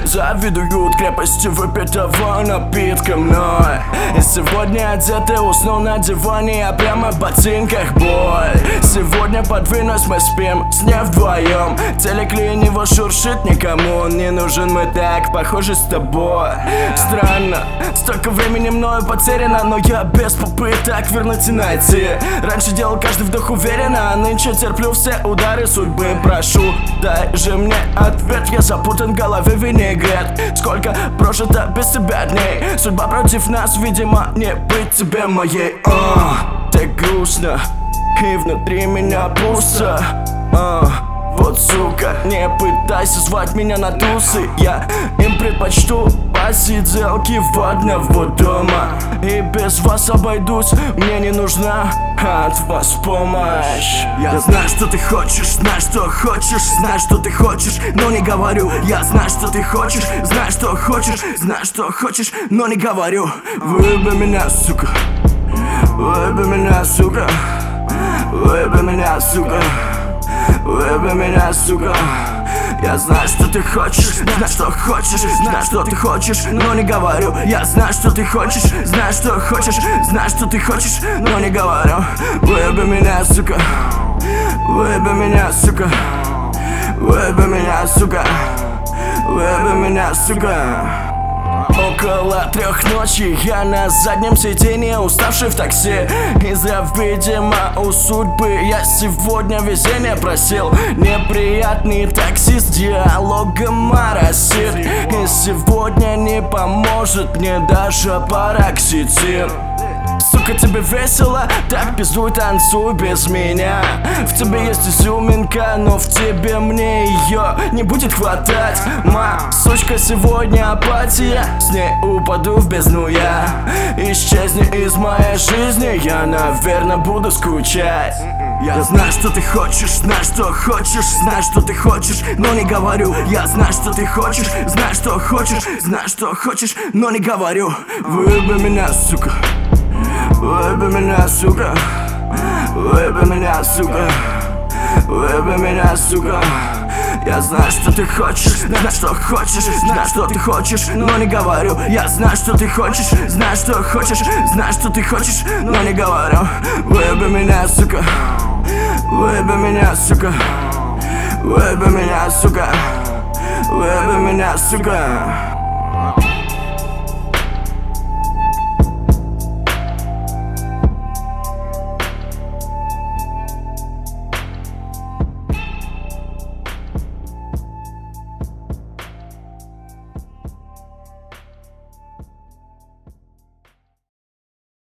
завидуют крепости выпитого напитка мной. И сегодня одеты уснул на диване, я прямо в ботинках, боль. Сегодня подвинусь, мы спим с ней вдвоем. Телек лениво шуршит, никому он не нужен, мы так похожи с тобой. Странно, столько времени мною потеряно, но я без попыток вернуть и найти. Раньше делал каждый вдох уверенно, а нынче терплю все удары судьбы. Прошу, дай же мне ответ, я запутан в голове винегрет. Сколько прожито без тебя дней, судьба против нас, видимо, не быть тебе моей. Так грустно, и внутри меня пусто. Вот сука, не пытайся звать меня на тусы, я им предпочту посиделки в одного дома. И без вас обойдусь, мне не нужна от вас помощь. Я знаю, что ты хочешь, знаю, что хочешь, знаю, что ты хочешь, но не говорю. Я знаю, что ты хочешь, знаю, что хочешь, знаю, что хочешь, но не говорю. Выеби меня, сука, выеби меня, сука, выеби меня, сука, выеби меня, сука. Я знаю, что ты хочешь, знаю, что хочешь, знаю, что ты хочешь, но не говорю. Я знаю, что ты хочешь, знаю, что хочешь, знаю, что ты хочешь, но не говорю. Выеби меня, сука, выеби меня, сука, выеби меня, сука, выеби меня, сука. Около 3 ночи я на заднем сиденье, уставший в такси. Из-за, видимо, у судьбы я сегодня везение просил. Неприятный таксист диалогом моросит, и сегодня не поможет мне даже пароксетин. Сука, тебе весело? Так пиздуй, танцуй без меня. В тебе есть изюминка, но в тебе мне ее не будет хватать. Сучка, сегодня апатия, с ней упаду в бездну я. Исчезни из моей жизни, я, наверное, буду скучать. Я знаю, что ты хочешь, знаю, что хочешь, знаю, что ты хочешь, но не говорю. Я знаю, что ты хочешь, знаю, что хочешь, знаю, что хочешь, но не говорю. Выеби меня, сука, выеби меня, сука, выеби меня, сука, выеби меня, сука. Я знаю, что ты хочешь, знаю, что хочешь, знаю, что ты хочешь, но не говорю. Я знаю, что ты хочешь, знаю, что хочешь, знаю, что ты хочешь, но не говорю. Выеби меня, сука, выеби меня, сука, выеби меня, сука, выеби меня, сука.